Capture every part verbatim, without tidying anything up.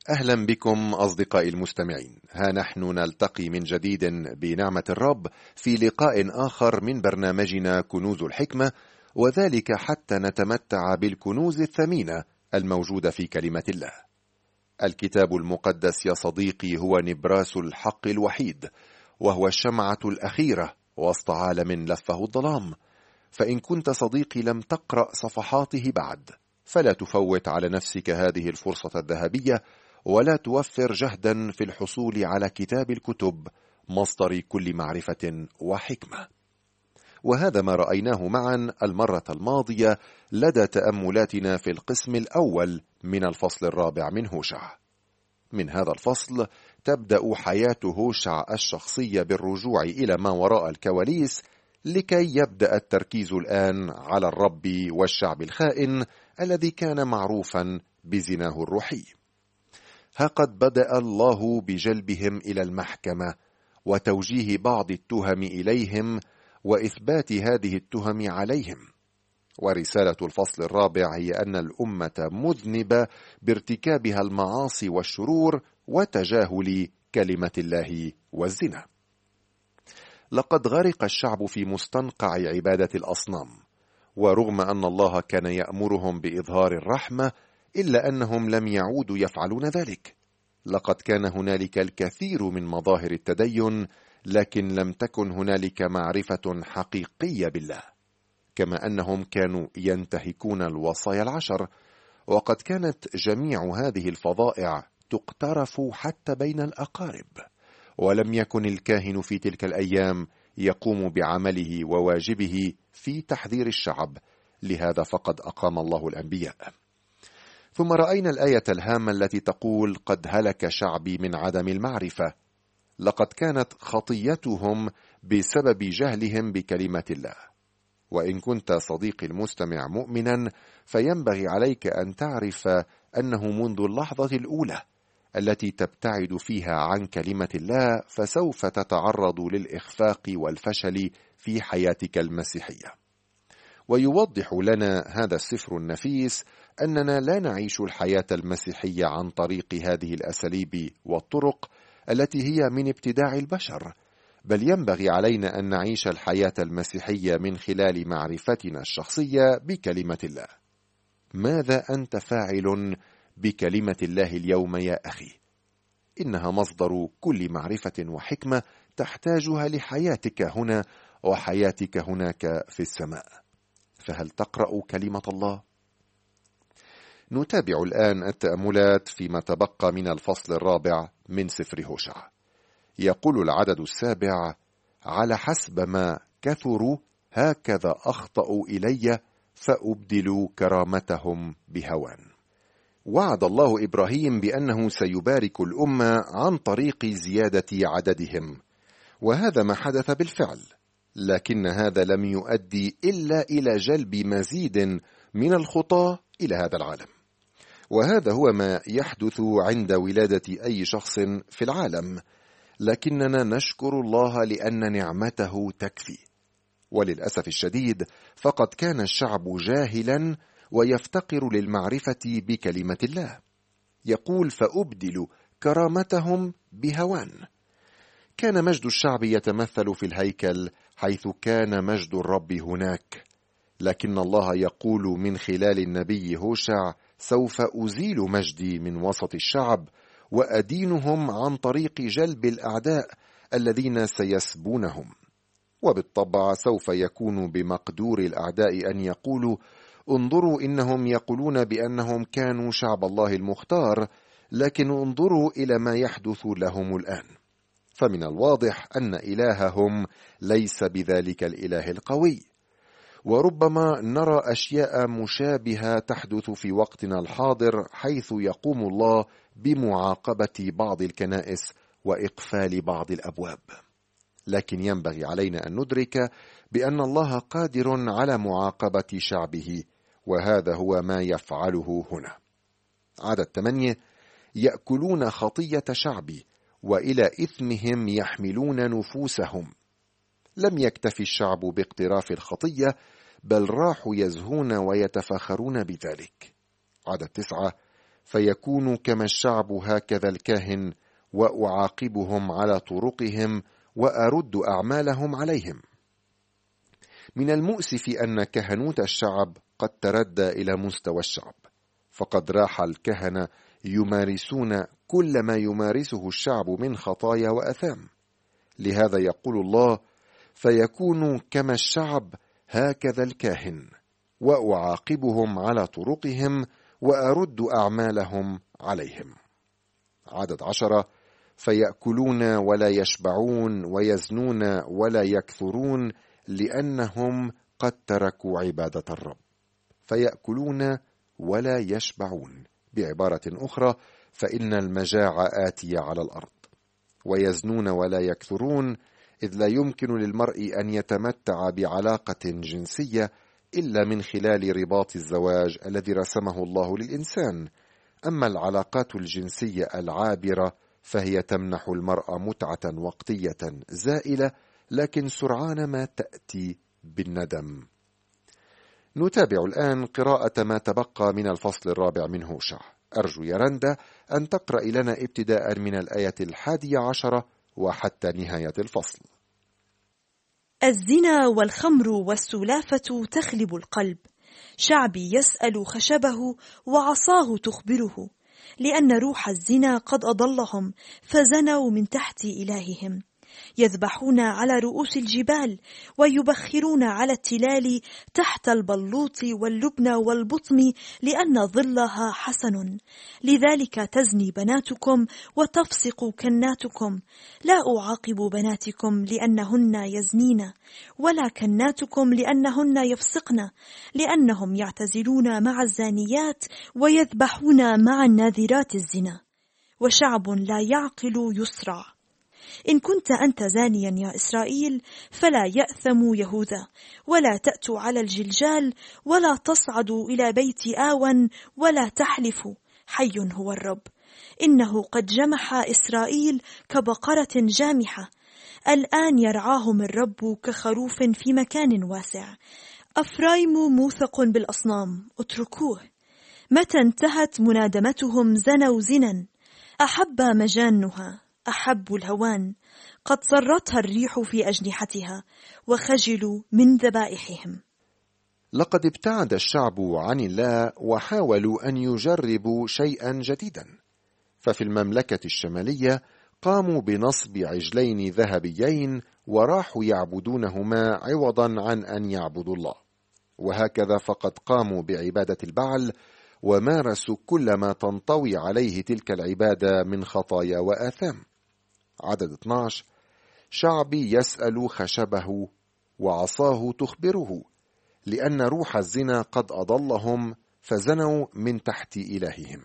أهلا بكم أصدقائي المستمعين. ها نحن نلتقي من جديد بنعمة الرب في لقاء آخر من برنامجنا كنوز الحكمة، وذلك حتى نتمتع بالكنوز الثمينة الموجودة في كلمة الله. الكتاب المقدس يا صديقي هو نبراس الحق الوحيد، وهو الشمعة الأخيرة وسط عالم لفه الظلام. فإن كنت صديقي لم تقرأ صفحاته بعد، فلا تفوت على نفسك هذه الفرصة الذهبية، ولا توفر جهدا في الحصول على كتاب الكتب مصدر كل معرفة وحكمة. وهذا ما رأيناه معا المرة الماضية لدى تأملاتنا في القسم الأول من الفصل الرابع من هوشع. من هذا الفصل تبدأ حياة هوشع الشخصية بالرجوع إلى ما وراء الكواليس، لكي يبدأ التركيز الآن على الرب والشعب الخائن الذي كان معروفا بزناه الروحي. ها قد بدأ الله بجلبهم إلى المحكمة وتوجيه بعض التهم إليهم وإثبات هذه التهم عليهم. ورسالة الفصل الرابع هي أن الأمة مذنبة بارتكابها المعاصي والشرور وتجاهل كلمة الله والزنا. لقد غرق الشعب في مستنقع عبادة الأصنام، ورغم أن الله كان يأمرهم بإظهار الرحمة إلا أنهم لم يعودوا يفعلون ذلك. لقد كان هنالك الكثير من مظاهر التدين، لكن لم تكن هنالك معرفة حقيقية بالله، كما أنهم كانوا ينتهكون الوصايا العشر. وقد كانت جميع هذه الفظائع تقترف حتى بين الأقارب، ولم يكن الكاهن في تلك الأيام يقوم بعمله وواجبه في تحذير الشعب، لهذا فقد أقام الله الأنبياء. ثم رأينا الآية الهامة التي تقول: قد هلك شعبي من عدم المعرفة. لقد كانت خطيتهم بسبب جهلهم بكلمة الله. وإن كنت صديقي المستمع مؤمنا، فينبغي عليك أن تعرف أنه منذ اللحظة الأولى التي تبتعد فيها عن كلمة الله فسوف تتعرض للإخفاق والفشل في حياتك المسيحية. ويوضح لنا هذا السفر النفيس أننا لا نعيش الحياة المسيحية عن طريق هذه الأساليب والطرق التي هي من ابتداع البشر، بل ينبغي علينا أن نعيش الحياة المسيحية من خلال معرفتنا الشخصية بكلمة الله. ماذا أنت فاعل بكلمة الله اليوم يا أخي؟ إنها مصدر كل معرفة وحكمة تحتاجها لحياتك هنا وحياتك هناك في السماء. فهل تقرأ كلمة الله؟ نتابع الآن التأملات فيما تبقى من الفصل الرابع من سفر هوشع. يقول العدد السابع: على حسب ما كثروا هكذا أخطأوا إلي فأبدلوا كرامتهم بهوان. وعد الله إبراهيم بأنه سيبارك الأمة عن طريق زيادة عددهم، وهذا ما حدث بالفعل، لكن هذا لم يؤدي إلا إلى جلب مزيد من الخطاة إلى هذا العالم. وهذا هو ما يحدث عند ولادة أي شخص في العالم، لكننا نشكر الله لأن نعمته تكفي. وللأسف الشديد فقد كان الشعب جاهلا ويفتقر للمعرفة بكلمة الله. يقول: فأبدل كرامتهم بهوان. كان مجد الشعب يتمثل في الهيكل، حيث كان مجد الرب هناك، لكن الله يقول من خلال النبي هوشع: سوف أزيل مجدي من وسط الشعب وأدينهم عن طريق جلب الأعداء الذين سيسبونهم. وبالطبع سوف يكون بمقدور الأعداء أن يقولوا: انظروا إنهم يقولون بأنهم كانوا شعب الله المختار، لكن انظروا إلى ما يحدث لهم الآن. فمن الواضح أن إلههم ليس بذلك الإله القوي. وربما نرى أشياء مشابهة تحدث في وقتنا الحاضر، حيث يقوم الله بمعاقبة بعض الكنائس وإقفال بعض الأبواب. لكن ينبغي علينا أن ندرك بأن الله قادر على معاقبة شعبه، وهذا هو ما يفعله هنا. عدد ثمانية: يأكلون خطية شعبي وإلى إثمهم يحملون نفوسهم. لم يكتفي الشعب باقتراف الخطية، بل راحوا يزهون ويتفاخرون بذلك. عدد تسعة: فيكون كما الشعب هكذا الكاهن، وأعاقبهم على طرقهم وأرد أعمالهم عليهم. من المؤسف أن كهنوت الشعب قد تردى إلى مستوى الشعب، فقد راح الكهنة يمارسون كل ما يمارسه الشعب من خطايا وأثام. لهذا يقول الله: فيكون كما الشعب هكذا الكاهن، وأعاقبهم على طرقهم وأرد أعمالهم عليهم. عدد عشرة: فيأكلون ولا يشبعون، ويزنون ولا يكثرون، لأنهم قد تركوا عبادة الرب. فيأكلون ولا يشبعون، بعبارة أخرى فإن المجاعة آتية على الأرض. ويزنون ولا يكثرون، إذ لا يمكن للمرء أن يتمتع بعلاقة جنسية إلا من خلال رباط الزواج الذي رسمه الله للإنسان. أما العلاقات الجنسية العابرة فهي تمنح المرأة متعة وقتية زائلة، لكن سرعان ما تأتي بالندم. نتابع الآن قراءة ما تبقى من الفصل الرابع من هوشع. أرجو يا رندا أن تقرأ لنا ابتداء من الآية الحادية عشرة وحتى نهاية الفصل. الزنا والخمر والسلافة تخلب القلب، شعبي يسأل خشبه وعصاه تخبره، لأن روح الزنا قد أضلهم فزنوا من تحت إلههم. يذبحون على رؤوس الجبال ويبخرون على التلال تحت البلوط واللبن والبطم، لأن ظلها حسن. لذلك تزني بناتكم وتفسق كناتكم. لا أعاقب بناتكم لأنهن يزنين، ولا كناتكم لأنهن يفسقن، لأنهم يعتزلون مع الزانيات ويذبحون مع الناذرات الزنا. وشعب لا يعقل يسرع. إن كنت أنت زانيا يا إسرائيل فلا يأثم يهوذا، ولا تأتوا على الجلجال، ولا تصعدوا إلى بيت آون، ولا تحلفوا حي هو الرب. إنه قد جمح إسرائيل كبقرة جامحة، الآن يرعاهم الرب كخروف في مكان واسع. أفرايم موثق بالأصنام، اتركوه. متى انتهت منادمتهم زنوا زنا، أحب مجانها، أحب الهوان. قد صرتها الريح في أجنحتها، وخجلوا من ذبائحهم. لقد ابتعد الشعب عن الله وحاولوا أن يجربوا شيئا جديدا، ففي المملكة الشمالية قاموا بنصب عجلين ذهبيين وراحوا يعبدونهما عوضا عن أن يعبدوا الله. وهكذا فقد قاموا بعبادة البعل ومارسوا كل ما تنطوي عليه تلك العبادة من خطايا وآثام. عدد اثني عشر: شعبي يسأل خشبه وعصاه تخبره، لأن روح الزنا قد أضلهم فزنوا من تحت إلههم.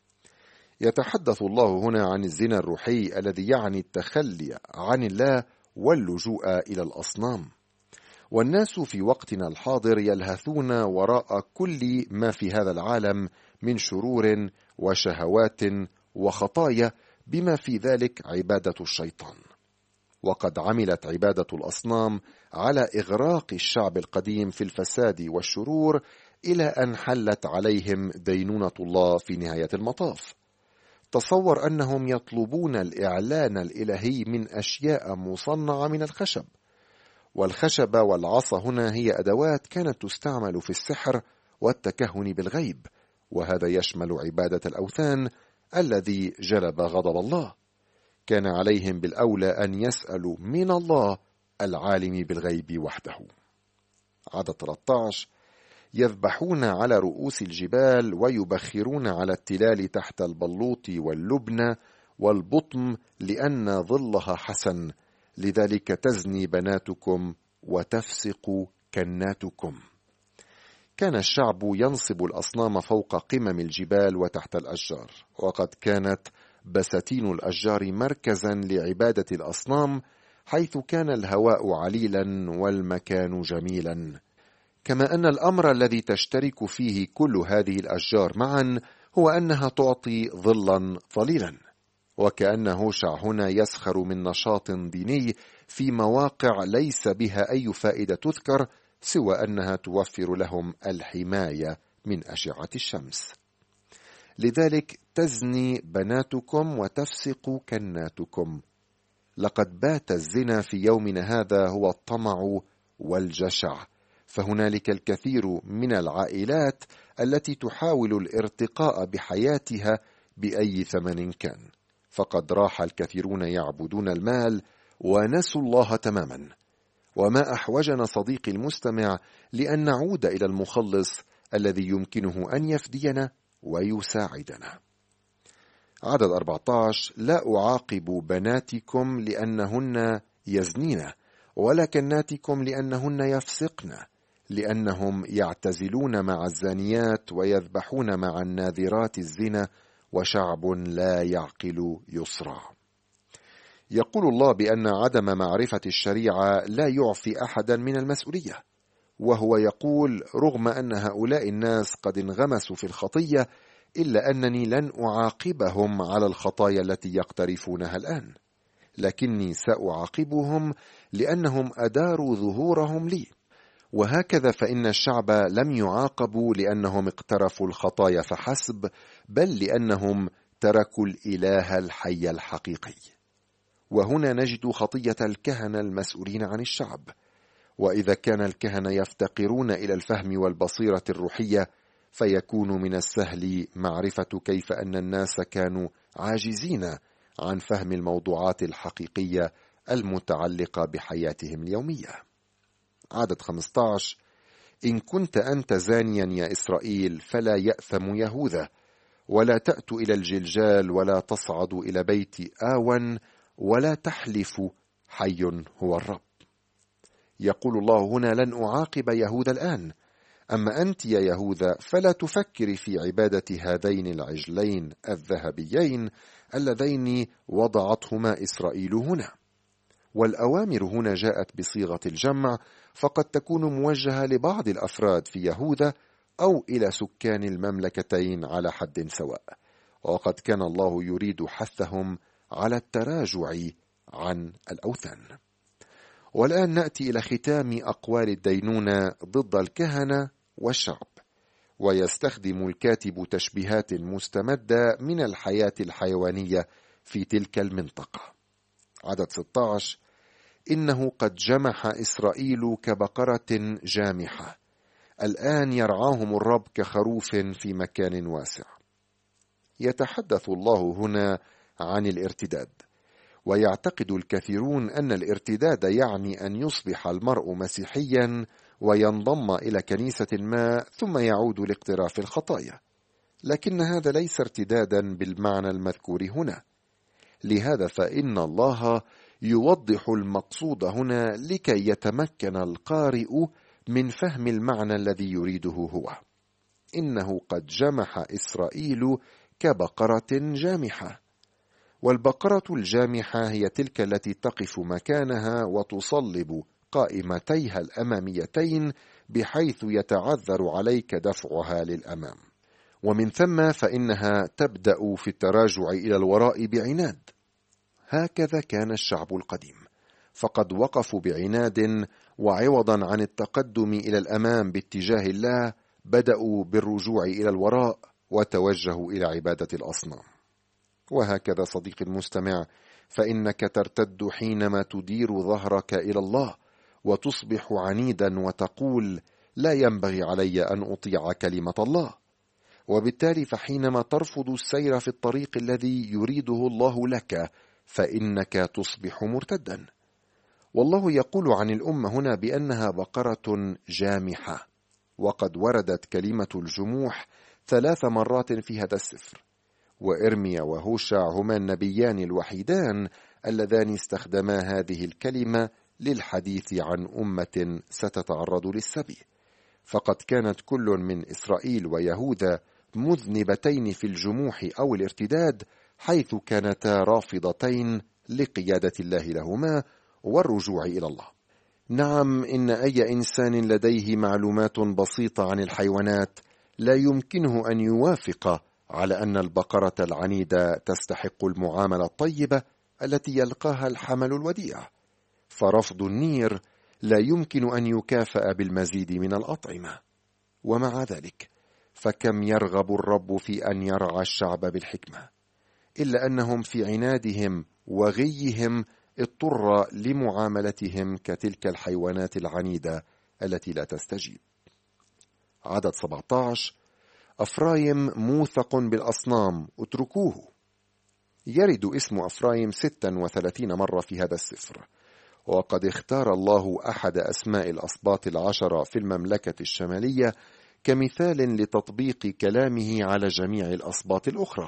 يتحدث الله هنا عن الزنا الروحي الذي يعني التخلي عن الله واللجوء إلى الأصنام. والناس في وقتنا الحاضر يلهثون وراء كل ما في هذا العالم من شرور وشهوات وخطايا، بما في ذلك عبادة الشيطان. وقد عملت عبادة الأصنام على إغراق الشعب القديم في الفساد والشرور، إلى أن حلت عليهم دينونة الله في نهاية المطاف. تصور أنهم يطلبون الإعلان الإلهي من أشياء مصنعة من الخشب. والخشب والعصا هنا هي أدوات كانت تستعمل في السحر والتكهن بالغيب، وهذا يشمل عبادة الأوثان الذي جلب غضب الله. كان عليهم بالأولى أن يسألوا من الله العالم بالغيب وحده. عدد ثلاثة عشر: يذبحون على رؤوس الجبال ويبخرون على التلال تحت البلوط واللبن والبطم، لأن ظلها حسن. لذلك تزني بناتكم وتفسق كناتكم. كان الشعب ينصب الأصنام فوق قمم الجبال وتحت الأشجار، وقد كانت بساتين الأشجار مركزا لعبادة الأصنام، حيث كان الهواء عليلا والمكان جميلا. كما أن الأمر الذي تشترك فيه كل هذه الأشجار معا هو أنها تعطي ظلا ظليلا. وكأن هوشع هنا يسخر من نشاط ديني في مواقع ليس بها أي فائدة تذكر، سوى أنها توفر لهم الحماية من أشعة الشمس. لذلك تزني بناتكم وتفسق كناتكم. لقد بات الزنا في يومنا هذا هو الطمع والجشع، فهنالك الكثير من العائلات التي تحاول الارتقاء بحياتها بأي ثمن كان، فقد راح الكثيرون يعبدون المال ونسوا الله تماما. وما أحوجنا صديقي المستمع لأن نعود إلى المخلص الذي يمكنه أن يفدينا ويساعدنا. عدد أربعة عشر: لا أعاقب بناتكم لأنهن يزنين، ولا كناتكم لأنهن يفسقن، لأنهم يعتزلون مع الزانيات ويذبحون مع الناذرات الزنا، وشعب لا يعقل يصرع. يقول الله بأن عدم معرفة الشريعة لا يعفي أحدا من المسؤولية، وهو يقول: رغم أن هؤلاء الناس قد انغمسوا في الخطية، إلا أنني لن أعاقبهم على الخطايا التي يقترفونها الآن، لكني سأعاقبهم لأنهم أداروا ظهورهم لي. وهكذا فإن الشعب لم يعاقبوا لأنهم اقترفوا الخطايا فحسب، بل لأنهم تركوا الإله الحي الحقيقي. وهنا نجد خطية الكهنة المسؤولين عن الشعب. وإذا كان الكهنة يفتقرون إلى الفهم والبصيرة الروحية، فيكون من السهل معرفة كيف أن الناس كانوا عاجزين عن فهم الموضوعات الحقيقية المتعلقة بحياتهم اليومية. عدد خمسة عشر: إن كنت أنت زانيا يا إسرائيل فلا يأثم يهوذا، ولا تأت إلى الجلجال، ولا تصعد إلى بيت آون، ولا تحلف حي هو الرب. يقول الله هنا: لن أعاقب يهوذا الآن، أما أنت يا يهوذا فلا تفكري في عبادة هذين العجلين الذهبيين اللذين وضعتهما إسرائيل هنا. والأوامر هنا جاءت بصيغة الجمع، فقد تكون موجهة لبعض الأفراد في يهوذا أو إلى سكان المملكتين على حد سواء، وقد كان الله يريد حثهم على التراجع عن الأوثان. والآن نأتي إلى ختام أقوال الدينونة ضد الكهنة والشعب، ويستخدم الكاتب تشبيهات مستمدة من الحياة الحيوانية في تلك المنطقة. عدد ستة عشر: إنه قد جمح إسرائيل كبقرة جامحة، الآن يرعاهم الرب كخروف في مكان واسع. يتحدث الله هنا عن الارتداد، ويعتقد الكثيرون أن الارتداد يعني أن يصبح المرء مسيحيا وينضم إلى كنيسة ما ثم يعود لاقتراف الخطايا، لكن هذا ليس ارتدادا بالمعنى المذكور هنا. لهذا فإن الله يوضح المقصود هنا لكي يتمكن القارئ من فهم المعنى الذي يريده هو. إنه قد جمح إسرائيل كبقرة جامحة. والبقرة الجامحة هي تلك التي تقف مكانها وتصلب قائمتيها الأماميتين بحيث يتعذر عليك دفعها للأمام، ومن ثم فإنها تبدأ في التراجع إلى الوراء بعناد. هكذا كان الشعب القديم، فقد وقفوا بعناد، وعوضا عن التقدم إلى الأمام باتجاه الله بدأوا بالرجوع إلى الوراء وتوجهوا إلى عبادة الأصنام. وهكذا صديقي المستمع، فإنك ترتد حينما تدير ظهرك إلى الله وتصبح عنيدا وتقول: لا ينبغي علي أن أطيع كلمة الله. وبالتالي فحينما ترفض السير في الطريق الذي يريده الله لك، فإنك تصبح مرتدا. والله يقول عن الأمة هنا بأنها بقرة جامحة، وقد وردت كلمة الجموح ثلاث مرات في هذا السفر، وإرميا وهوشع هما النبيان الوحيدان اللذان استخدما هذه الكلمة للحديث عن أمة ستتعرض للسبي، فقد كانت كل من إسرائيل ويهوذا مذنبتين في الجموح أو الارتداد، حيث كانتا رافضتين لقيادة الله لهما والرجوع إلى الله. نعم، إن أي إنسان لديه معلومات بسيطة عن الحيوانات لا يمكنه أن يوافق على أن البقرة العنيدة تستحق المعاملة الطيبة التي يلقاها الحمل الوديع، فرفض النير لا يمكن أن يكافأ بالمزيد من الأطعمة. ومع ذلك فكم يرغب الرب في أن يرعى الشعب بالحكمة، إلا أنهم في عنادهم وغيهم اضطر لمعاملتهم كتلك الحيوانات العنيدة التي لا تستجيب. عدد سبعة عشر: أفرايم موثق بالأصنام اتركوه. يرد اسم أفرايم ستة وثلاثين مرة في هذا السفر، وقد اختار الله أحد أسماء الأسباط العشرة في المملكة الشمالية كمثال لتطبيق كلامه على جميع الأسباط الأخرى،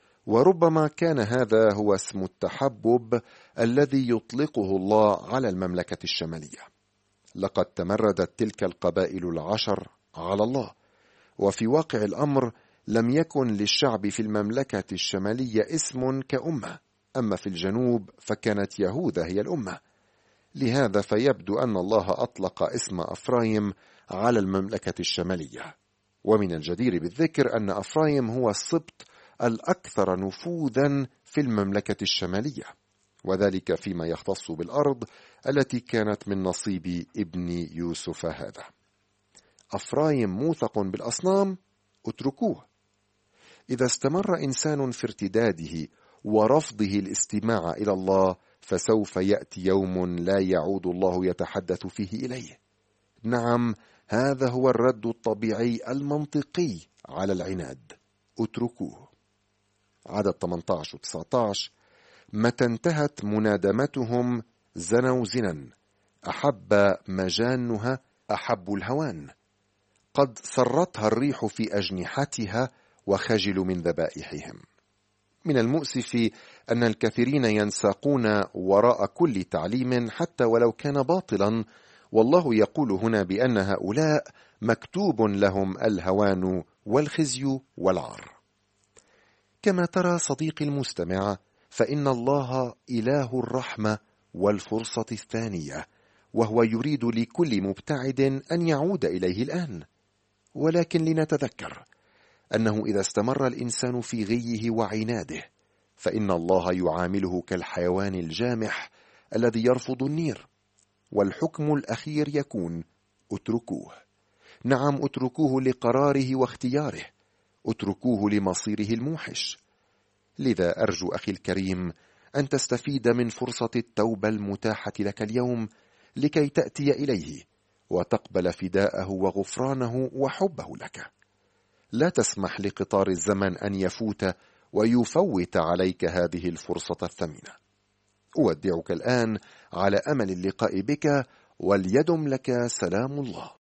وربما كان هذا هو اسم التحبب الذي يطلقه الله على المملكة الشمالية. لقد تمردت تلك القبائل العشر على الله، وفي واقع الأمر لم يكن للشعب في المملكة الشمالية اسم كأمة، أما في الجنوب فكانت يهوذا هي الأمة. لهذا فيبدو أن الله أطلق اسم أفرايم على المملكة الشمالية. ومن الجدير بالذكر أن أفرايم هو السبط الأكثر نفوذا في المملكة الشمالية، وذلك فيما يختص بالأرض التي كانت من نصيب ابن يوسف هذا. أفرايم موثق بالأصنام اتركوه. إذا استمر إنسان في ارتداده ورفضه الاستماع إلى الله فسوف يأتي يوم لا يعود الله يتحدث فيه إليه. نعم، هذا هو الرد الطبيعي المنطقي على العناد، اتركوه. عدد ثمانية عشر و تسعة عشر: متى انتهت منادمتهم زنوا زنا، أحب مجانها أحب الهوان، قد سرتها الريح في أجنحتها وخجلوا من ذبائحهم. من المؤسف أن الكثيرين ينساقون وراء كل تعليم حتى ولو كان باطلا، والله يقول هنا بأن هؤلاء مكتوب لهم الهوان والخزي والعار. كما ترى صديقي المستمع، فإن الله إله الرحمة والفرصة الثانية، وهو يريد لكل مبتعد أن يعود إليه الآن. ولكن لنتذكر أنه إذا استمر الإنسان في غيه وعناده فإن الله يعامله كالحيوان الجامح الذي يرفض النير، والحكم الأخير يكون اتركوه. نعم، اتركوه لقراره واختياره، اتركوه لمصيره الموحش. لذا أرجو أخي الكريم أن تستفيد من فرصة التوبة المتاحة لك اليوم لكي تأتي إليه وتقبل فداءه وغفرانه وحبه لك. لا تسمح لقطار الزمن أن يفوت ويفوت عليك هذه الفرصة الثمينة. أودعك الآن على أمل اللقاء بك، وليدم لك سلام الله.